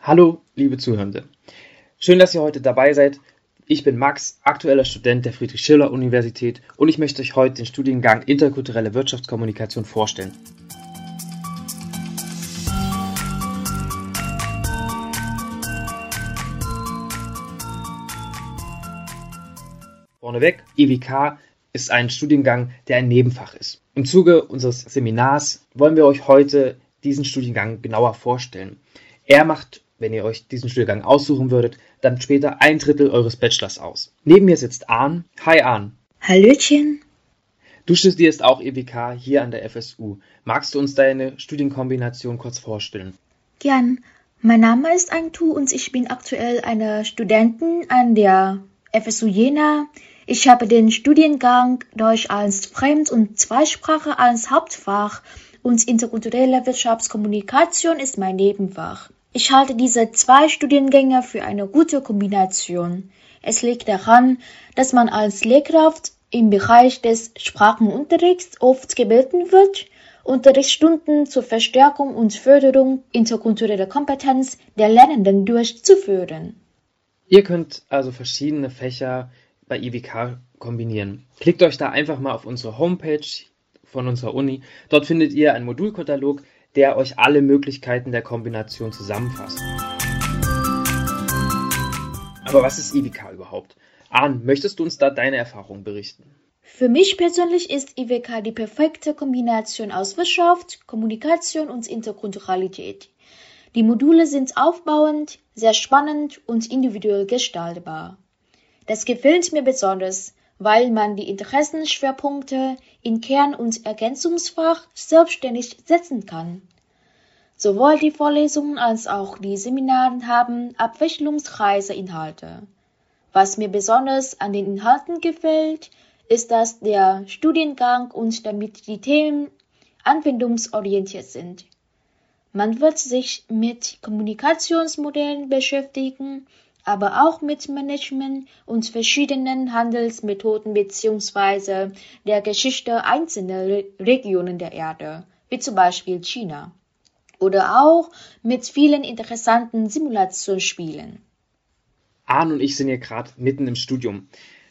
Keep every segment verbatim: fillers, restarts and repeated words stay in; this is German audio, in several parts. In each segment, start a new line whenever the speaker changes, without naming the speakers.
Hallo, liebe Zuhörende. Schön, dass ihr heute dabei seid. Ich bin Max, aktueller Student der Friedrich-Schiller-Universität und ich möchte euch heute den Studiengang Interkulturelle Wirtschaftskommunikation vorstellen. Vorneweg, I W K ist ein Studiengang, der ein Nebenfach ist. Im Zuge unseres Seminars wollen wir euch heute diesen Studiengang genauer vorstellen. Er macht, wenn ihr euch diesen Studiengang aussuchen würdet, dann später ein Drittel eures Bachelors aus. Neben mir sitzt Ahn. Hi Ahn.
Hallöchen.
Du studierst auch I W K hier an der F S U. Magst du uns deine Studienkombination kurz vorstellen?
Gern. Mein Name ist Antu und ich bin aktuell eine Studentin an der F S U Jena. Ich habe den Studiengang Deutsch als Fremd- und Zweitsprache als Hauptfach und interkulturelle Wirtschaftskommunikation ist mein Nebenfach. Ich halte diese zwei Studiengänge für eine gute Kombination. Es liegt daran, dass man als Lehrkraft im Bereich des Sprachenunterrichts oft gebeten wird, Unterrichtsstunden zur Verstärkung und Förderung interkultureller Kompetenz der Lernenden durchzuführen.
Ihr könnt also verschiedene Fächer bei I W K kombinieren. Klickt euch da einfach mal auf unsere Homepage von unserer Uni. Dort findet ihr einen Modulkatalog, der euch alle Möglichkeiten der Kombination zusammenfasst. Aber was ist I W K überhaupt? Ahn, möchtest du uns da deine Erfahrungen berichten?
Für mich persönlich ist I W K die perfekte Kombination aus Wirtschaft, Kommunikation und Interkulturalität. Die Module sind aufbauend, sehr spannend und individuell gestaltbar. Das gefällt mir besonders, weil man die Interessenschwerpunkte in Kern- und Ergänzungsfach selbstständig setzen kann. Sowohl die Vorlesungen als auch die Seminare haben abwechslungsreiche Inhalte. Was mir besonders an den Inhalten gefällt, ist, dass der Studiengang und damit die Themen anwendungsorientiert sind. Man wird sich mit Kommunikationsmodellen beschäftigen, aber auch mit Management und verschiedenen Handelsmethoden bzw. der Geschichte einzelner Re- Regionen der Erde, wie zum Beispiel China. Oder auch mit vielen interessanten Simulationsspielen.
Ahn und ich sind hier gerade mitten im Studium.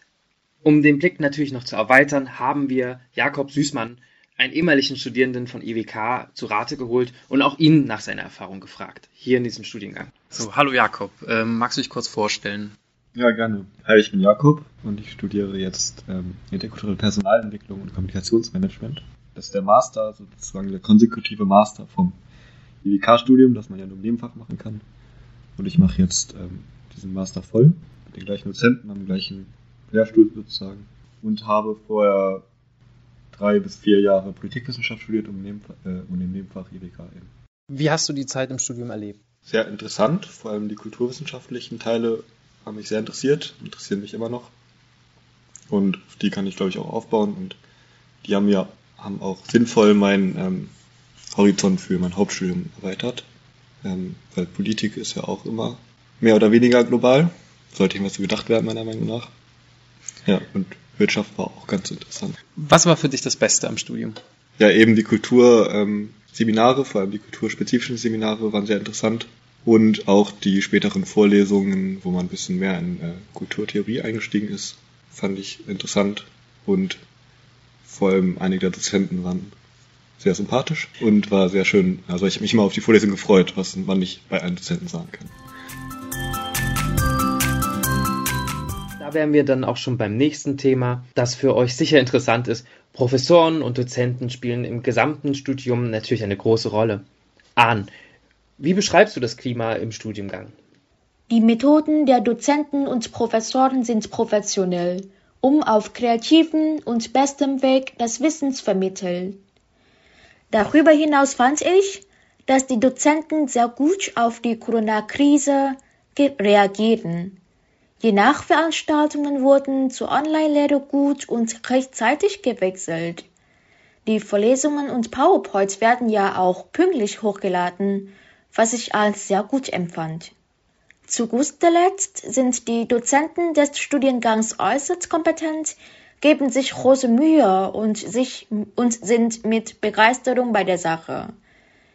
Um den Blick natürlich noch zu erweitern, haben wir Jakob Süßmann, einen ehemaligen Studierenden von I W K, zu Rate geholt und auch ihn nach seiner Erfahrung gefragt, hier in diesem Studiengang.
So, hallo Jakob, ähm, magst du dich kurz vorstellen?
Ja, gerne. Hi, ich bin Jakob und ich studiere jetzt ähm, interkulturelle Personalentwicklung und Kommunikationsmanagement. Das ist der Master, sozusagen der konsekutive Master vom I W K-Studium, das man ja nur im Nebenfach machen kann. Und ich mache jetzt ähm, diesen Master voll, mit den gleichen Dozenten, am gleichen Lehrstuhl sozusagen. Und habe vorher drei bis vier Jahre Politikwissenschaft studiert und im Nebenfach, äh, und im Nebenfach I W K eben.
Wie hast du die Zeit im Studium erlebt?
Sehr interessant, vor allem die kulturwissenschaftlichen Teile haben mich sehr interessiert, interessieren mich immer noch. Und auf die kann ich, glaube ich, auch aufbauen. Und die haben ja haben auch sinnvoll meinen ähm, Horizont für mein Hauptstudium erweitert. Ähm, weil Politik ist ja auch immer mehr oder weniger global. Sollte irgendwas so gedacht werden, meiner Meinung nach. Ja, und Wirtschaft war auch ganz interessant.
Was war für dich das Beste am Studium?
Ja, eben die Kulturseminare, ähm, vor allem die kulturspezifischen Seminare waren sehr interessant. Und auch die späteren Vorlesungen, wo man ein bisschen mehr in äh, Kulturtheorie eingestiegen ist, fand ich interessant. Und vor allem einige der Dozenten waren sehr sympathisch und war sehr schön. Also ich habe mich immer auf die Vorlesung gefreut, was man nicht bei einem Dozenten sagen kann.
Da wären wir dann auch schon beim nächsten Thema, das für euch sicher interessant ist. Professoren und Dozenten spielen im gesamten Studium natürlich eine große Rolle. Ahn, wie beschreibst du das Klima im Studiengang?
Die Methoden der Dozenten und Professoren sind professionell, um auf kreativen und bestem Weg das Wissen zu vermitteln. Darüber hinaus fand ich, dass die Dozenten sehr gut auf die Corona-Krise ge- reagieren. Die Nachveranstaltungen wurden zur Online-Lehre gut und rechtzeitig gewechselt. Die Vorlesungen und PowerPoints werden ja auch pünktlich hochgeladen, was ich als sehr gut empfand. Zu guter Letzt sind die Dozenten des Studiengangs äußerst kompetent, geben sich große Mühe und, sich, und sind mit Begeisterung bei der Sache.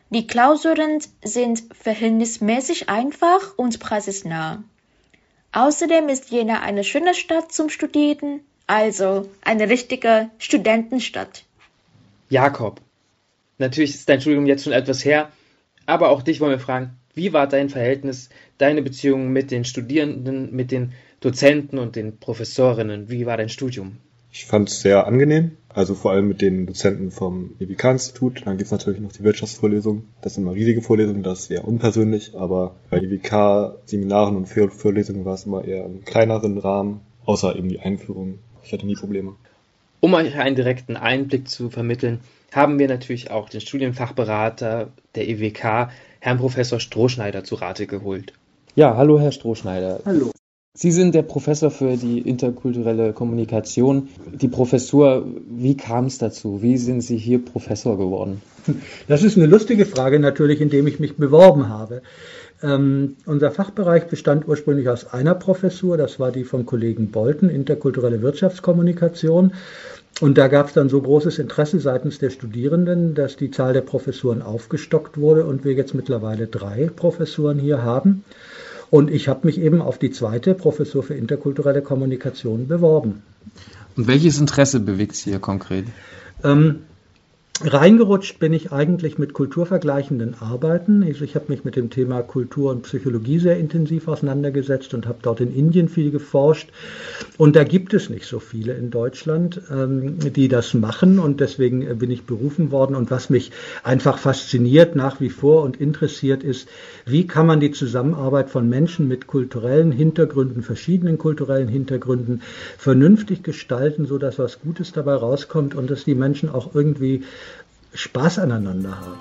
Die Klausuren sind verhältnismäßig einfach und praxisnah. Außerdem ist Jena eine schöne Stadt zum Studieren, also eine richtige Studentenstadt.
Jakob, natürlich ist dein Studium jetzt schon etwas her, aber auch dich wollen wir fragen, wie war dein Verhältnis, deine Beziehung mit den Studierenden, mit den Dozenten und den Professorinnen? Wie war dein Studium?
Ich fand es sehr angenehm, also vor allem mit den Dozenten vom E W K-Institut. Dann gibt es natürlich noch die Wirtschaftsvorlesungen. Das sind immer riesige Vorlesungen, das ist sehr unpersönlich, aber bei E W K-Seminaren und Vorlesungen war es immer eher im kleineren Rahmen, außer eben die Einführung. Ich hatte nie Probleme.
Um euch einen direkten Einblick zu vermitteln, haben wir natürlich auch den Studienfachberater der E W K, Herrn Professor Strohschneider, zu Rate geholt.
Ja, hallo Herr Strohschneider.
Hallo.
Sie sind der Professor für die interkulturelle Kommunikation. Die Professur, wie kam es dazu? Wie sind Sie hier Professor geworden?
Das ist eine lustige Frage natürlich, indem ich mich beworben habe. Ähm, unser Fachbereich bestand ursprünglich aus einer Professur, das war die vom Kollegen Bolten, interkulturelle Wirtschaftskommunikation. Und da gab es dann so großes Interesse seitens der Studierenden, dass die Zahl der Professuren aufgestockt wurde und wir jetzt mittlerweile drei Professuren hier haben. Und ich habe mich eben auf die zweite Professur für interkulturelle Kommunikation beworben.
Und welches Interesse bewegt Sie hier konkret?
Ähm, Reingerutscht bin ich eigentlich mit kulturvergleichenden Arbeiten. Also ich habe mich mit dem Thema Kultur und Psychologie sehr intensiv auseinandergesetzt und habe dort in Indien viel geforscht. Und da gibt es nicht so viele in Deutschland, die das machen. Und deswegen bin ich berufen worden. Und was mich einfach fasziniert nach wie vor und interessiert ist, wie kann man die Zusammenarbeit von Menschen mit kulturellen Hintergründen, verschiedenen kulturellen Hintergründen, vernünftig gestalten, sodass was Gutes dabei rauskommt und dass die Menschen auch irgendwie Spaß aneinander haben.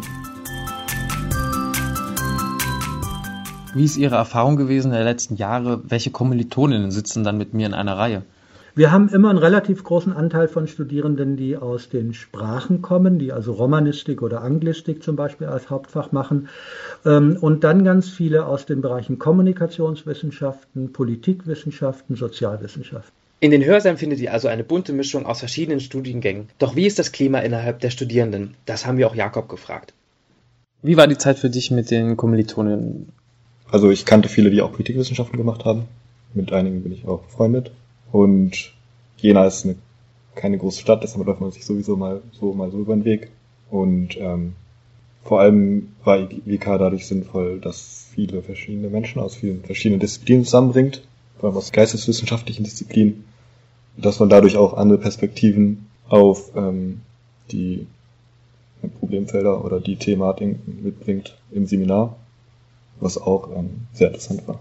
Wie ist Ihre Erfahrung gewesen in den letzten Jahren? Welche Kommilitoninnen sitzen dann mit mir in einer Reihe?
Wir haben immer einen relativ großen Anteil von Studierenden, die aus den Sprachen kommen, die also Romanistik oder Anglistik zum Beispiel als Hauptfach machen. Und dann ganz viele aus den Bereichen Kommunikationswissenschaften, Politikwissenschaften, Sozialwissenschaften.
In den Hörsälen findet ihr also eine bunte Mischung aus verschiedenen Studiengängen. Doch wie ist das Klima innerhalb der Studierenden? Das haben wir auch Jakob gefragt.
Wie war die Zeit für dich mit den Kommilitoninnen?
Also ich kannte viele, die auch Politikwissenschaften gemacht haben. Mit einigen bin ich auch befreundet. Und Jena ist eine, keine große Stadt, deshalb läuft man sich sowieso mal so mal so über den Weg. Und ähm, vor allem war I W K dadurch sinnvoll, dass viele verschiedene Menschen aus vielen verschiedenen Disziplinen zusammenbringt, vor allem aus geisteswissenschaftlichen Disziplinen, dass man dadurch auch andere Perspektiven auf ähm, die Problemfelder oder die Thematiken mitbringt im Seminar, was auch ähm, sehr interessant war.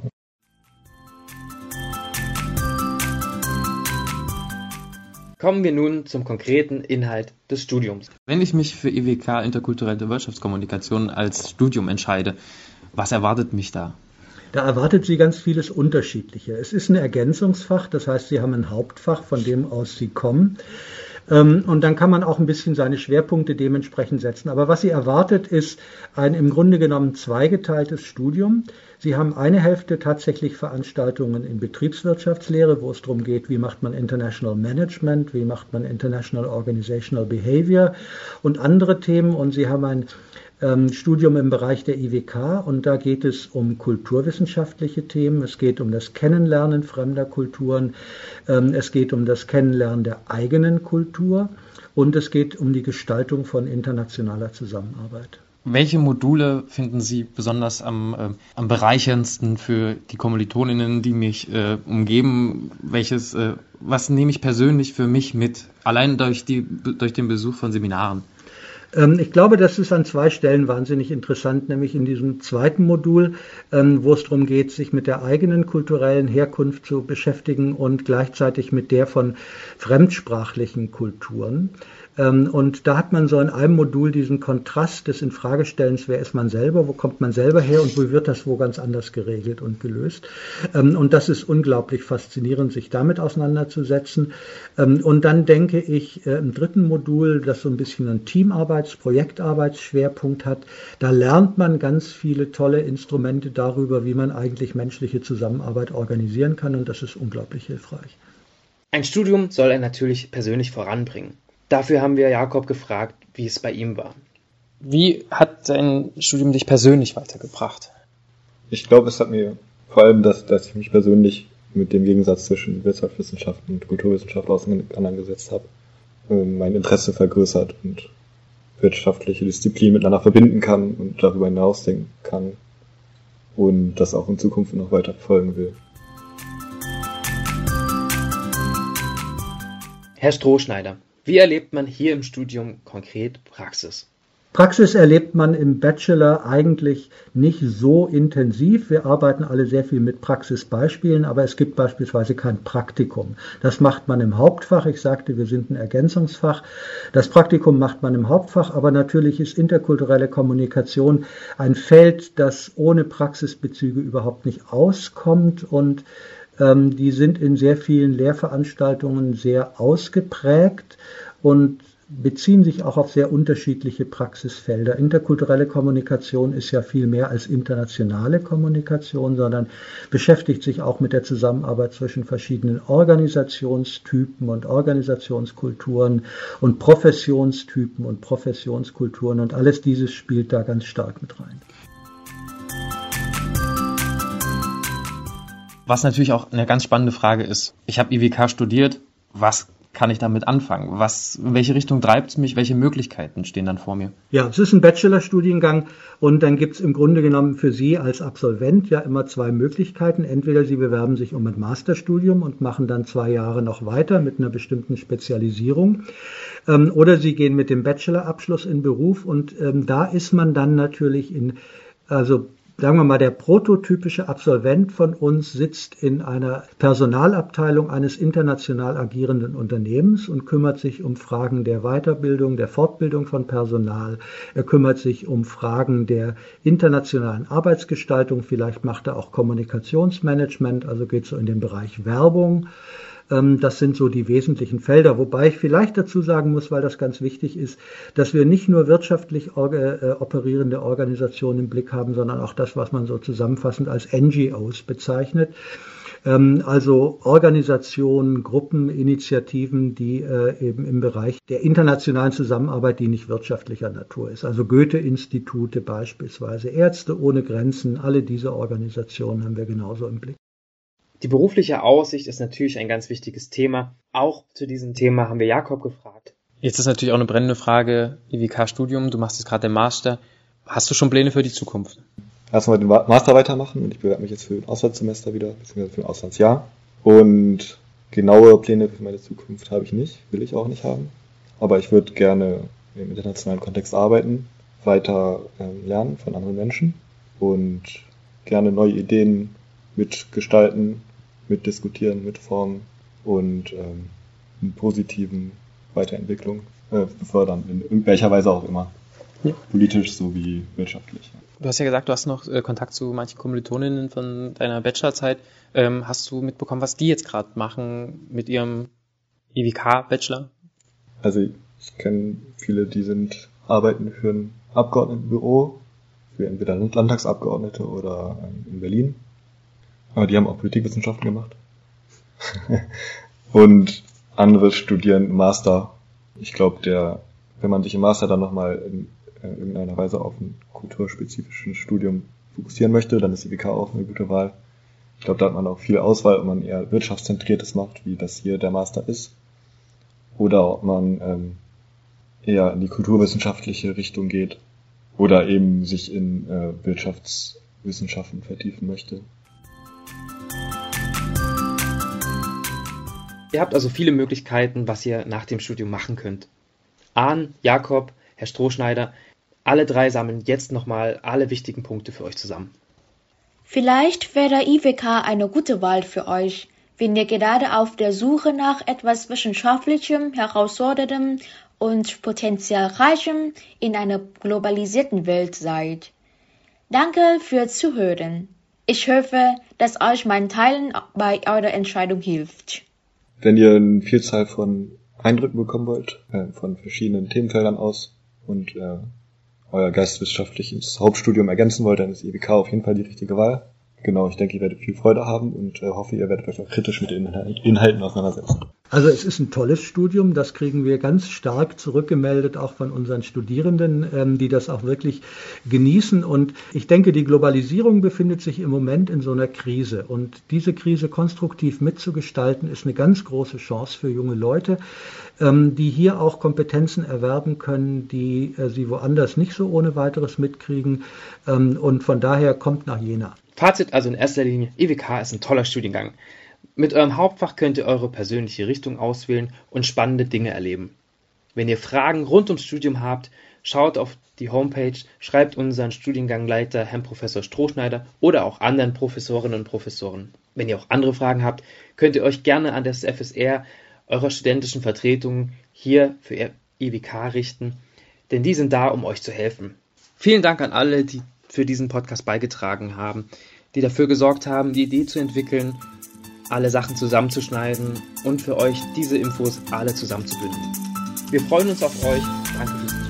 Kommen wir nun zum konkreten Inhalt des Studiums.
Wenn ich mich für I W K interkulturelle Wirtschaftskommunikation als Studium entscheide, was erwartet mich da?
Da erwartet Sie ganz vieles Unterschiedliche. Es ist ein Ergänzungsfach, das heißt, Sie haben ein Hauptfach, von dem aus Sie kommen. Und dann kann man auch ein bisschen seine Schwerpunkte dementsprechend setzen. Aber was Sie erwartet, ist ein im Grunde genommen zweigeteiltes Studium. Sie haben eine Hälfte tatsächlich Veranstaltungen in Betriebswirtschaftslehre, wo es darum geht, wie macht man International Management, wie macht man International Organizational Behavior und andere Themen. Und Sie haben ein ähm, Studium im Bereich der I W K und da geht es um kulturwissenschaftliche Themen. Es geht um das Kennenlernen fremder Kulturen. Ähm, es geht um das Kennenlernen der eigenen Kultur und es geht um die Gestaltung von internationaler Zusammenarbeit.
Welche Module finden Sie besonders am, äh, am bereicherndsten für die Kommilitoninnen, die mich äh, umgeben? Welches, äh, was nehme ich persönlich für mich mit, allein durch, die, durch den Besuch von Seminaren?
Ähm, ich glaube, das ist an zwei Stellen wahnsinnig interessant, nämlich in diesem zweiten Modul, ähm, wo es darum geht, sich mit der eigenen kulturellen Herkunft zu beschäftigen und gleichzeitig mit der von fremdsprachlichen Kulturen. Und da hat man so in einem Modul diesen Kontrast des Infragestellens, wer ist man selber, wo kommt man selber her und wo wird das wo ganz anders geregelt und gelöst. Und das ist unglaublich faszinierend, sich damit auseinanderzusetzen. Und dann denke ich, im dritten Modul, das so ein bisschen einen Teamarbeits-, Projektarbeitsschwerpunkt hat, da lernt man ganz viele tolle Instrumente darüber, wie man eigentlich menschliche Zusammenarbeit organisieren kann und das ist unglaublich hilfreich.
Ein Studium soll einen natürlich persönlich voranbringen. Dafür haben wir Jakob gefragt, wie es bei ihm war.
Wie hat dein Studium dich persönlich weitergebracht?
Ich glaube, es hat mir vor allem, dass, dass ich mich persönlich mit dem Gegensatz zwischen Wirtschaftswissenschaften und Kulturwissenschaften auseinandergesetzt habe, mein Interesse vergrößert und wirtschaftliche Disziplin miteinander verbinden kann und darüber hinausdenken kann und das auch in Zukunft noch weiter verfolgen will.
Herr Strohschneider, wie erlebt man hier im Studium konkret Praxis?
Praxis erlebt man im Bachelor eigentlich nicht so intensiv. Wir arbeiten alle sehr viel mit Praxisbeispielen, aber es gibt beispielsweise kein Praktikum. Das macht man im Hauptfach. Ich sagte, wir sind ein Ergänzungsfach. Das Praktikum macht man im Hauptfach, aber natürlich ist interkulturelle Kommunikation ein Feld, das ohne Praxisbezüge überhaupt nicht auskommt, und ähm, die sind in sehr vielen Lehrveranstaltungen sehr ausgeprägt und beziehen sich auch auf sehr unterschiedliche Praxisfelder. Interkulturelle Kommunikation ist ja viel mehr als internationale Kommunikation, sondern beschäftigt sich auch mit der Zusammenarbeit zwischen verschiedenen Organisationstypen und Organisationskulturen und Professionstypen und Professionskulturen, und alles dieses spielt da ganz stark mit rein.
Was natürlich auch eine ganz spannende Frage ist. Ich habe I W K studiert. Was kann ich damit anfangen? Was, in welche Richtung treibt es mich? Welche Möglichkeiten stehen dann vor mir?
Ja, es ist ein Bachelorstudiengang, und dann gibt es im Grunde genommen für Sie als Absolvent ja immer zwei Möglichkeiten. Entweder Sie bewerben sich um ein Masterstudium und machen dann zwei Jahre noch weiter mit einer bestimmten Spezialisierung, ähm, oder Sie gehen mit dem Bachelorabschluss in Beruf, und ähm, da ist man dann natürlich in, also sagen wir mal, der prototypische Absolvent von uns sitzt in einer Personalabteilung eines international agierenden Unternehmens und kümmert sich um Fragen der Weiterbildung, der Fortbildung von Personal. Er kümmert sich um Fragen der internationalen Arbeitsgestaltung. Vielleicht macht er auch Kommunikationsmanagement, also geht so in den Bereich Werbung. Das sind so die wesentlichen Felder, wobei ich vielleicht dazu sagen muss, weil das ganz wichtig ist, dass wir nicht nur wirtschaftlich operierende Organisationen im Blick haben, sondern auch das, was man so zusammenfassend als N G Os bezeichnet. Also Organisationen, Gruppen, Initiativen, die eben im Bereich der internationalen Zusammenarbeit, die nicht wirtschaftlicher Natur ist. Also Goethe-Institute beispielsweise, Ärzte ohne Grenzen, alle diese Organisationen haben wir genauso im Blick.
Die berufliche Aussicht ist natürlich ein ganz wichtiges Thema. Auch zu diesem Thema haben wir Jakob gefragt.
Jetzt ist natürlich auch eine brennende Frage, I W K-Studium, du machst jetzt gerade den Master. Hast du schon Pläne für die Zukunft?
Erstmal den Master weitermachen, und ich bewerbe mich jetzt für ein Auslandssemester wieder, beziehungsweise für ein Auslandsjahr. Und genaue Pläne für meine Zukunft habe ich nicht, will ich auch nicht haben. Aber ich würde gerne im internationalen Kontext arbeiten, weiter äh, lernen von anderen Menschen und gerne neue Ideen mitgestalten, mitdiskutieren, mitformen und ähm, in positiven Weiterentwicklung äh, befördern, in irgendwelcher Weise auch immer. Ja. Politisch sowie wirtschaftlich.
Du hast ja gesagt, du hast noch äh, Kontakt zu manchen Kommilitoninnen von deiner Bachelorzeit. Ähm, hast du mitbekommen, was die jetzt gerade machen mit ihrem I W K-Bachelor?
Also ich kenne viele, die sind arbeiten für ein Abgeordnetenbüro, für entweder Landtagsabgeordnete oder ähm, in Berlin. Aber die haben auch Politikwissenschaften gemacht. Und andere studieren Master. Ich glaube, der, wenn man sich im Master dann nochmal in, in irgendeiner Weise auf ein kulturspezifisches Studium fokussieren möchte, dann ist I W K auch eine gute Wahl. Ich glaube, da hat man auch viel Auswahl, ob man eher wirtschaftszentriertes macht, wie das hier der Master ist. Oder ob man ähm, eher in die kulturwissenschaftliche Richtung geht. Oder eben sich in äh, Wirtschaftswissenschaften vertiefen möchte.
Ihr habt also viele Möglichkeiten, was ihr nach dem Studium machen könnt. Arn, Jakob, Herr Strohschneider, alle drei sammeln jetzt nochmal alle wichtigen Punkte für euch zusammen.
Vielleicht wäre I W K eine gute Wahl für euch, wenn ihr gerade auf der Suche nach etwas Wissenschaftlichem, Herausforderndem und potenziell Reichem in einer globalisierten Welt seid. Danke fürs Zuhören. Ich hoffe, dass euch mein Teilen bei eurer Entscheidung hilft.
Wenn ihr eine Vielzahl von Eindrücken bekommen wollt, äh, von verschiedenen Themenfeldern aus und äh, euer geisteswissenschaftliches Hauptstudium ergänzen wollt, dann ist I W K auf jeden Fall die richtige Wahl. genau, ich denke, ihr werdet viel Freude haben und äh, hoffe, ihr werdet euch auch kritisch mit den Inhalten auseinandersetzen.
Also es ist ein tolles Studium, das kriegen wir ganz stark zurückgemeldet, auch von unseren Studierenden, ähm, die das auch wirklich genießen. Und ich denke, die Globalisierung befindet sich im Moment in so einer Krise. Und diese Krise konstruktiv mitzugestalten, ist eine ganz große Chance für junge Leute, ähm, die hier auch Kompetenzen erwerben können, die äh, sie woanders nicht so ohne weiteres mitkriegen. Ähm, und von daher kommt nach Jena.
Fazit also in erster Linie, I W K ist ein toller Studiengang. Mit eurem Hauptfach könnt ihr eure persönliche Richtung auswählen und spannende Dinge erleben. Wenn ihr Fragen rund ums Studium habt, schaut auf die Homepage, schreibt unseren Studiengangleiter Herrn Professor Strohschneider oder auch anderen Professorinnen und Professoren. Wenn ihr auch andere Fragen habt, könnt ihr euch gerne an das F S R eurer studentischen Vertretung hier für I W K richten, denn die sind da, um euch zu helfen. Vielen Dank an alle, die für diesen Podcast beigetragen haben, die dafür gesorgt haben, die Idee zu entwickeln, alle Sachen zusammenzuschneiden und für euch diese Infos alle zusammenzubündeln. Wir freuen uns auf euch. Danke fürs Zuschauen.